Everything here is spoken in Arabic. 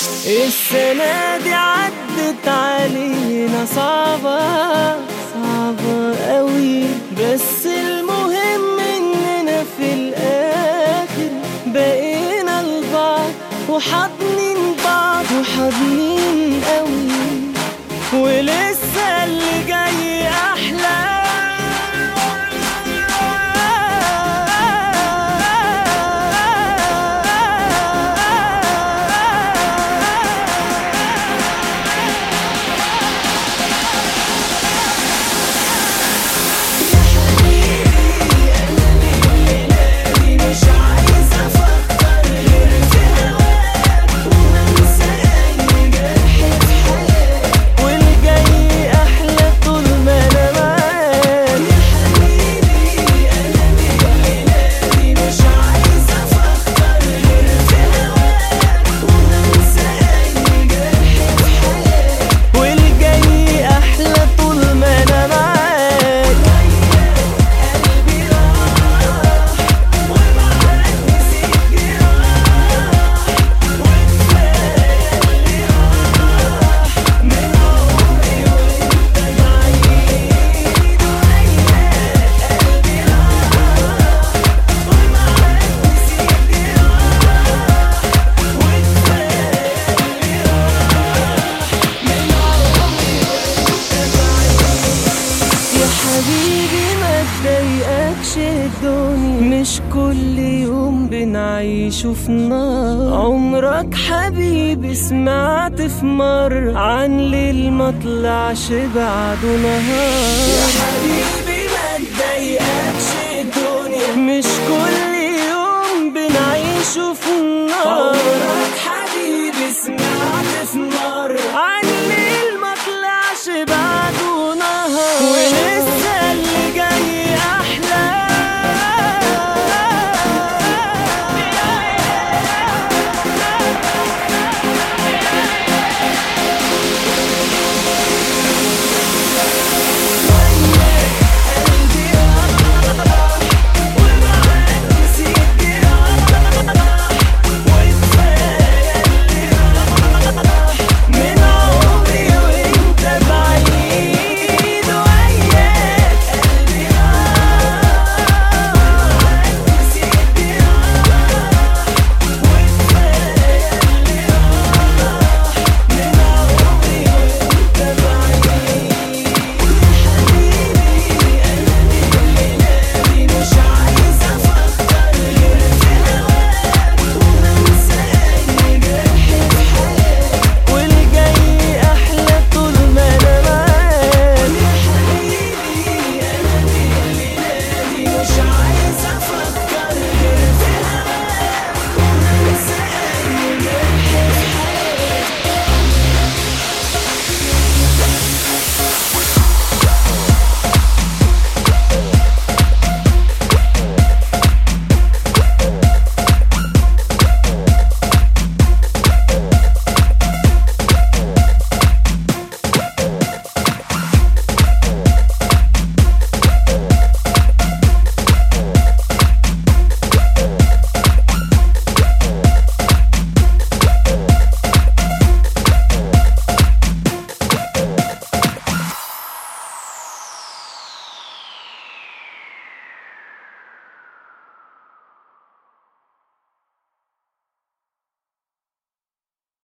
السنة دي عدت علينا صعبة صعبة قوي، بس المهم اننا في الاخر بقينا لبعض وحاضنين بعض وحاضنين قوي، ولسه اللي جاي احلى. حبيبي ما تضايقكش الدنيا، مش كل يوم بنعيشه في نار. عمرك حبيبي سمعت في مرة عن ليل ما طلعش بعده نهار؟ يا حبيبي ما تضايقكش الدنيا، مش كل يوم بنعيشه في نار.